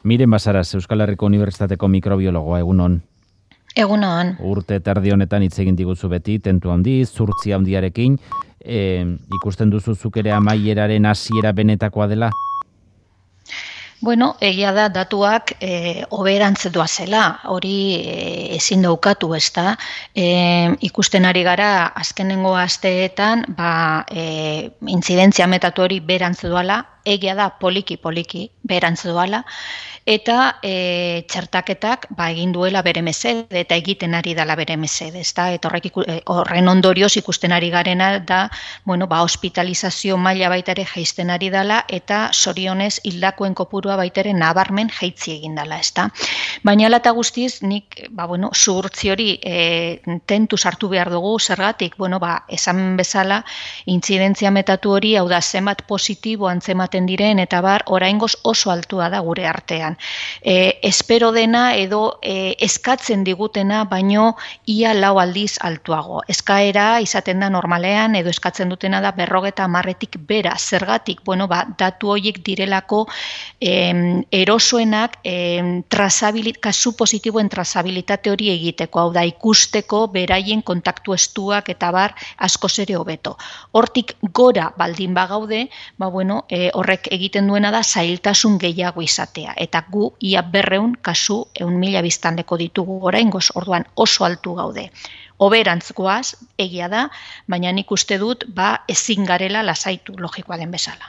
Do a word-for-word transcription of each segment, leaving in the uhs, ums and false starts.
Miren Basaras, Euskal Herriko Unibertsitateko mikrobiologoa, egunon. Egunon. Urte terdi honetan hitz egin diguzu beti, tentu handi, zurtzi handiarekin, e, ikusten duzu zuk ere amaieraren hasiera benetakoa dela? Bueno, egia da datuak e, hoberantz doazela, hori e, ezin daukatu, ezta? E, ikusten ari gara azkenengo asteetan, ba, e, intzidentzia metatu hori berantz doala, egia da poliki-poliki berantz doala, eta e, txertaketak ba, egin duela bere mesede, eta egiten ari dela bere mesede, ezta? Eta horrek iku, horren ondorioz ikusten ari garena da, bueno, ba, hospitalizazio maila baita ere jaisten ari dela, eta zorionez hildakoen kopurua baita ere nabarmen jaitsi egin dela, ezta? Baina hala eta guztiz, nik, ba, bueno, zuhurtzi hori e, tentu sartu behar dugu, zergatik, bueno, ba, esan bezala, intzidentzia metatu hori, hau da, zenbat positibo antzematen diren, eta bar, oraingoz oso altua da gure artean. E, espero dena edo e, eskatzen digutena, baino ia lau aldiz altuago. Eskaera izaten da normalean, edo eskatzen dutena da berrogeta hamarretik bera, zergatik, bueno, ba, datu horiek direlako em, erosoenak em, trazabilit, kasu positiboen trazabilitate hori egiteko, hau da, ikusteko beraien kontaktu estuak eta bar askoz ere hobeto. Hortik gora baldin bagaude, ba, bueno, e, horrek egiten duena da zailtasun gehiago izatea, eta gu ia berreun kasu ehun mila biztanleko ditugu oraingoz, orduan oso altu gaude. Hoberantz goaz, egia da, baina nik uste dut ba ezin garela lasaitu logikoa den bezala.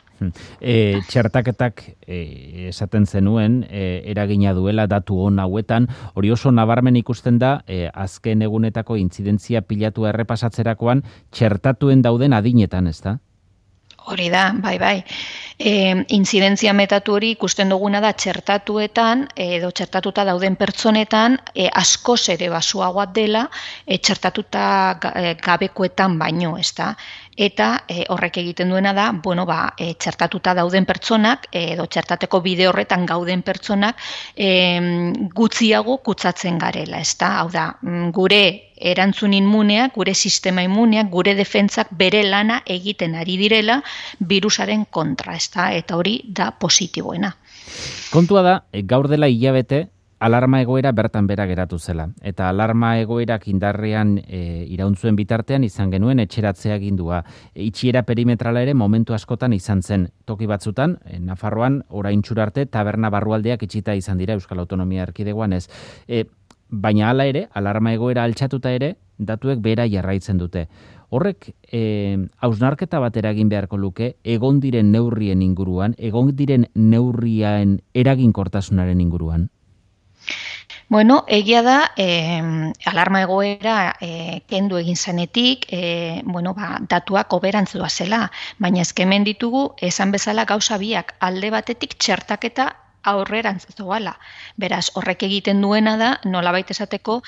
E, txertaketak e, esaten zenuen, e, eragina duela datu on hauetan, hori oso nabarmen ikusten da, e, azken egunetako intzidentzia pilatu errepasatzerakoan, txertatuen dauden adinetan, ez da? Hori da, bai, bai. E, intzidentzia metatu hori ikusten duguna da txertatuetan, edo txertatuta dauden pertsonetan, e, askoz ere basuagoa dela, e, txertatuta gabekoetan baino, ez da? Eta e, horrek egiten duena da, bueno, ba, e, txertatuta dauden pertsonak, e, edo txertateko bide horretan gauden pertsonak, e, gutxiago kutsatzen garela, ez da? Hau da, gure erantzun immuneak, gure sistema immuneak, gure defentsak bere lana egiten ari direla virusaren kontra, ez da? Eta hori da positiboena. Kontua da, gaur dela hilabete, alarma egoera bertan bera geratu zela. Eta alarma egoerak indarrean e, irauntzuen bitartean izan genuen etxeratzea agindua. E, itxiera perimetrala ere momentu askotan izan zen. Toki batzutan, e, Nafarroan, oraintxura arte, taberna barrualdeak itxita izan dira Euskal Autonomia Erkidegoan ez. E, baina hala ere, alarma egoera altxatuta ere, datuek bera jarraitzen dute. Horrek, e, hausnarketa bat eragin beharko luke, egon diren neurrien inguruan, egon diren neurrien eraginkortasunaren inguruan? Bueno, egia da, eh, alarma egoera eh, kendu egin zenetik, eh, bueno, ba, datuak hoberantz doazela, baina ezkemen ditugu, esan bezala gauza biak, alde batetik txertaketa aurrerantz doala. Beraz, horrek egiten duena da, nolabait esateko,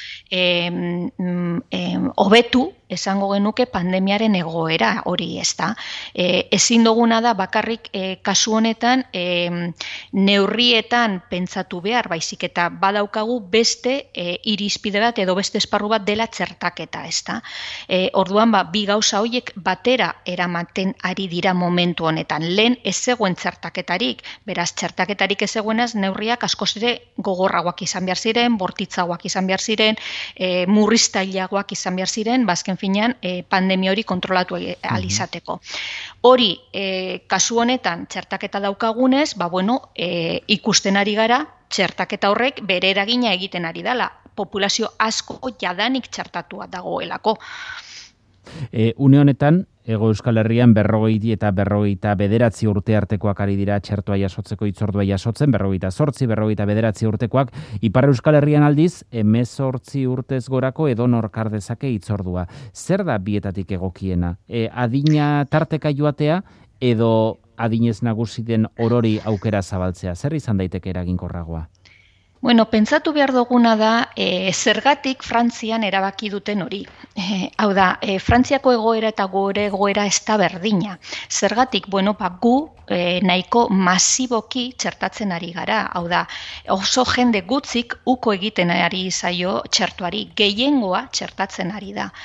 hobetu, eh, eh, esango genuke pandemiaren egoera hori, ez da. E, ezin duguna da bakarrik e, kasu honetan e, neurrietan pentsatu behar, baizik eta badaukagu beste e, irizpide bat edo beste esparru bat dela txertaketa, ez da. E, orduan, ba, bi gauza horiek batera eramaten ari dira momentu honetan. Lehen ez zegoen txertaketarik, beraz txertaketarik ez zegoenaz neurriak askoz ere gogorragoak izan behar ziren, bortitzagoak izan behar ziren, e, murriztaileagoak izan behar ziren, bazken finean eh, pandemia hori kontrolatu alizateko. Hori, eh, kasu honetan txertaketa daukagunez, ba bueno, eh, ikusten ari gara, txertaketa horrek bere eragina egiten ari dela. Populazio asko jadanik txertatua dagoelako. E, une honetan, Ego Euskal Herrian berrogeita eta berrogeita bederatzi urte artekoak ari dira txertoa jasotzeko hitzordua jasotzen, berrogeita zortzi, berrogeita bederatzi urtekoak, Ipar Euskal Herrian aldiz, hemezortzi urtez gorako edonor kar dezake hitzordua. Zer da bietatik egokiena? E, adina tarteka joatea edo adinez nagusi den orori aukera zabaltzea? Zer izan daiteke eraginkorragoa? Bueno, pentsatu behar duguna da, e, zergatik Frantzian erabaki duten hori. E, hau da, e, Frantziako egoera eta gure egoera ez da berdina. Zergatik, bueno, ba, gu e, nahiko masiboki txertatzen ari gara. Hau da, oso jende gutzik uko egiten ari zaio txertuari. Gehiengoa txertatzen ari da.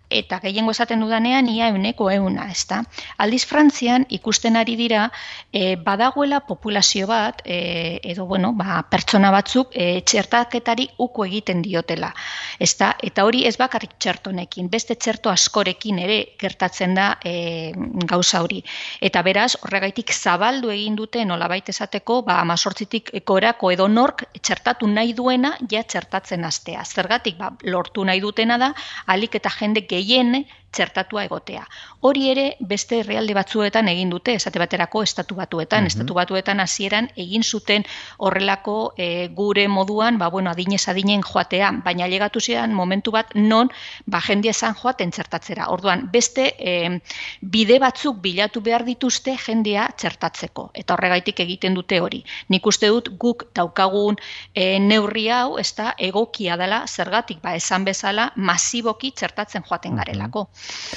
eta gehiengo esaten dudanean ia euneko euna, ezta. Aldiz Frantzian ikusten ari dira e, badagoela populazio bat, e, edo bueno, ba, pertsona batzuk e, txertaketari uko egiten diotela, ezta. Eta hori ez bakarrik txertonekin, beste txerto askorekin ere gertatzen da e, gauza hori. Eta beraz, horregaitik zabaldu egin dute nolabait esateko, ba hemezortzitik gorako edo nork txertatu nahi duena ja txertatzen hastea. Zergatik ba, lortu nahi dutena da ahalik eta jende gehien txertatua egotea. Hori ere beste herrialde batzuetan egin dute, esate baterako estatu batuetan, mm-hmm. estatu batuetan hasieran egin zuten horrelako e, gure moduan, ba bueno, adinez adinen joatea, baina ailegatu ziren momentu bat non ba jendea esan joaten txertatzera. Orduan, beste e, bide batzuk bilatu behar dituzte jendea txertatzeko, eta horregaitik egiten dute hori. Nik uste dut guk daukagun e, neurri hau, ez da egokia dela, zergatik, ba esan bezala, masiboki txertatzen joaten garelako.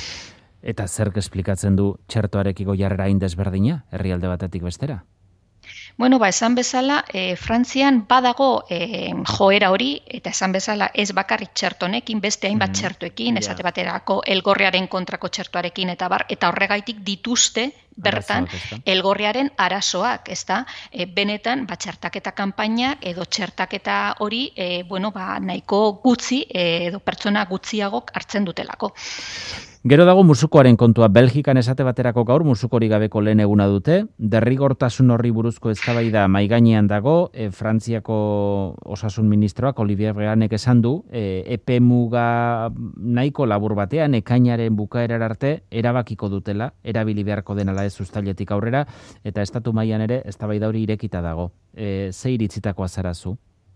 Eta zerk esplikatzen du txertoarekiko jarrera hain desberdina, herrialde batetik bestera? Bueno, ba, esan bezala, e, Frantzian badago e, joera hori, eta esan bezala ez bakarrik txertonekin, beste hainbat mm, txertoekin, yeah. esate baterako elgorriaren kontrako txertoarekin, eta bar, eta horregaitik dituzte bertan arazoak, elgorriaren arazoak, ezta? E, benetan, ba, txertaketa kanpainak edo txertaketa hori, e, bueno, ba, nahiko gutxi e, edo pertsona gutxiagok hartzen dutelako. Gero dago musukoaren kontua. Belgikan esate baterako gaur musukori gabeko lehen eguna dute. Derrigortasun horri buruzko eztabaida mahai gainean dago. E, Frantziako osasun ministroak Olivier Véranek esan du, e, epe muga nahiko labur batean ekainaren bukaerar arte erabakiko dutela, erabili beharko denala ez uztailetik aurrera, eta estatu mailan ere eztabaida hori irekita dago. E, ze iritzitakoa zara zu?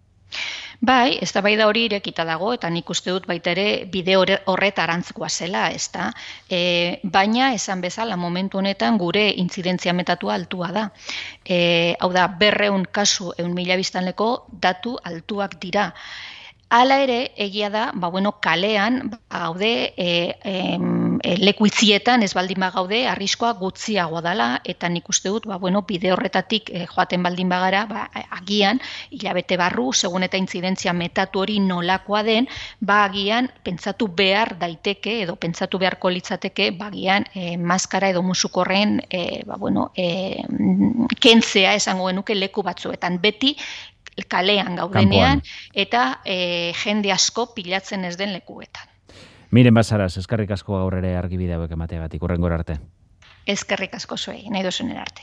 Bai, eztabaida hori irekita dago, eta nik uste dut baita ere bide horretarantzkoa zela, ezta? E, baina, esan bezala, momentu honetan gure intzidentzia metatua altua da. E, hau da, berreun kasu eun mila biztanleko datu altuak dira. Hala ere, egia da, ba, bueno, kalean, haude, e, e, leku itzietan ez baldin bagaude, arriskoa gutxiagoa dela, eta nik uste dut, ba, bueno, bide horretatik e, joaten baldin bagara, ba, agian, hilabete barru, segun eta intzidentzia metatu hori nolakoa den, ba, agian, pentsatu behar daiteke, edo pentsatu beharko litzateke, ba, agian, e, maskara edo musukorren, e, ba, bueno, e, kentzea esango genuke leku batzuetan, beti, kalean gaudenean, eta e, jende asko pilatzen ez den lekuetan. Miren Basaras, eskerrik asko gaur ere argibide hauek emateagatik, hurrengora arte. Eskerrik asko zuei, nahi duzuen arte.